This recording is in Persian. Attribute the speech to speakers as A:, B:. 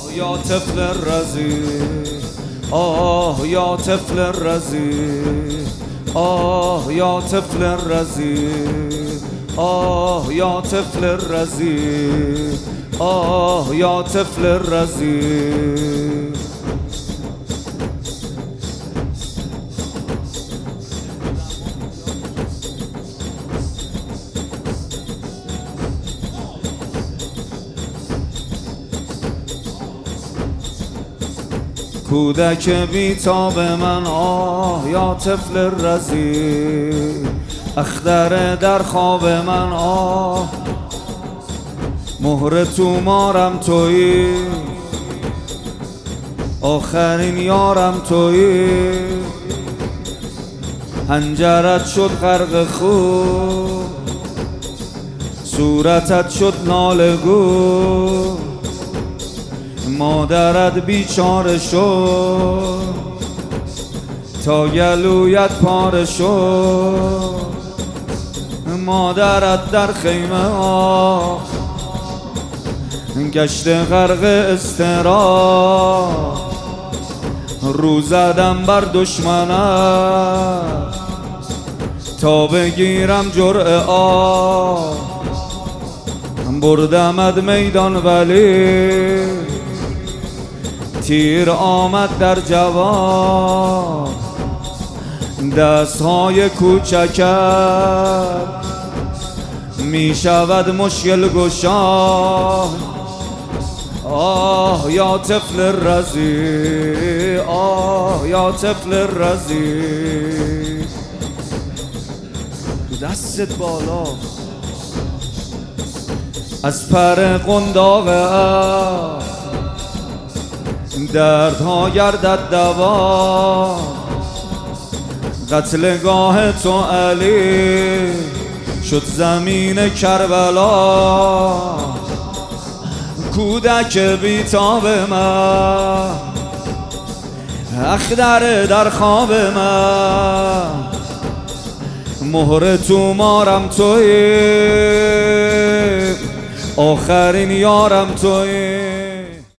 A: یا طفل الرضیع، آه یا طفل الرضیع، آه یا طفل الرضیع، آه یا طفل الرضیع، آه یا طفل الرضیع. کودک بیتاب من، آه یا طفل الرضیع، اختر در خواب من، آه مهر تومارم تویی، آخرین یارم تویی، حنجرت شد غرق خون، صورتت شد ناله‌گو، مادرت بیچاره شد تا گلویت پاره شد، مادرت در خیمه آه گشت غرق اضطراب، رو زدم بر دشمنت تا بگیرم جرعه آب، بردمت میدان ولی تیر آمد در جواب، دستهای کوچکت می شود مشکل گشا، آه یا طفل الرضیع، آه یا طفل الرضیع. دستت بالا از پر قنداق دردها گردد دوا، قتلگاه تو علی شد زمین کربلا، کودک بیتاب من، اختر در خواب من، مهر تومارم تویی، آخرین یارم تویی.